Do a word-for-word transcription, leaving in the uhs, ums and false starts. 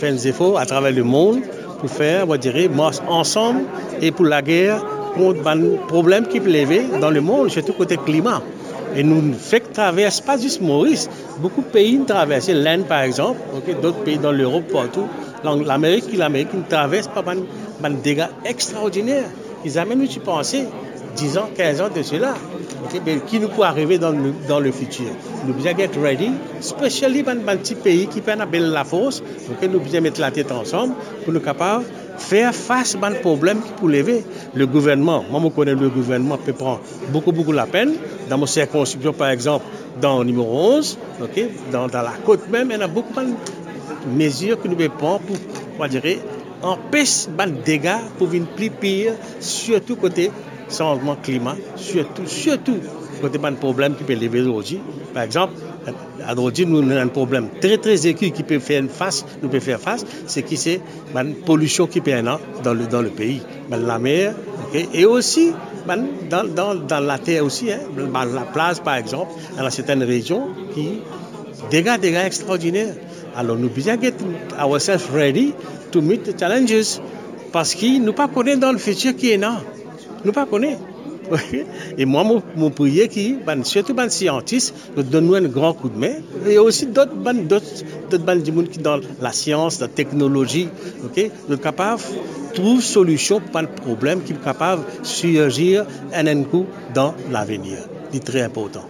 Faire des efforts à travers le monde pour faire, on dirait, ensemble et pour la guerre contre les problèmes qui peuvent lever dans le monde, surtout côté climat. Et nous ne faisons que traverser, pas juste Maurice, beaucoup de pays nous traversent, l'Inde par exemple, okay, d'autres pays dans l'Europe, partout. L'Amérique, l'Amérique nous traverse par des dégâts extraordinaires. Ils ont même pensé dix ans, quinze ans de cela, okay, mais qui nous peut arriver dans le, dans le futur. Nous devons être ready, spécialement dans les petits pays qui peuvent avoir la force, okay, nous devons mettre la tête ensemble pour nous capables faire face à des problèmes qui peuvent lever. Le gouvernement, moi je connais le gouvernement peut prendre beaucoup, beaucoup la peine. Dans mon circonscription, par exemple, dans le numéro onze, okay, dans, dans la côte même, il y a beaucoup de mesures que nous devons prendre pour, on dirait, empêcher les dégâts pour venir plus pire, surtout côté changement climat, surtout, surtout côté des problèmes qui peuvent lever aujourd'hui. Par exemple, aujourd'hui, nous avons un problème très, très aigu qui peut faire face, nous peut faire face, c'est qui c'est la pollution qui peut être dans le, dans le pays. La mer, okay, et aussi dans, dans, dans la terre aussi, hein, la plage par exemple, dans certaines régions qui dégâts, dégâts extraordinaires. Alors nous devons get ourselves ready to meet the challenges parce que nous ne connaissons pas dans le futur qui est là. Nous ne connaissons pas. Et moi, mon prière qui, surtout les scientifiques, nous donnent un grand coup de main. Et aussi d'autres gens qui dans la science, la technologie, okay, nous sommes capables de trouver une solution pour les problèmes qui sont capables de surgir un coup dans l'avenir. C'est très important.